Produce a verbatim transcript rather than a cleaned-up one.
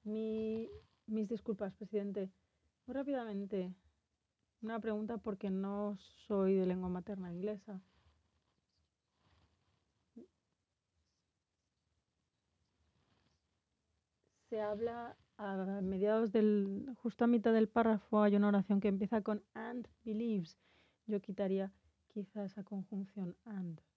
Mi- mis disculpas, presidente. Muy rápidamente, una pregunta porque no soy de lengua materna inglesa. Se habla a mediados del, justo a mitad del párrafo, hay una oración que empieza con and believes. Yo quitaría quizá esa conjunción and.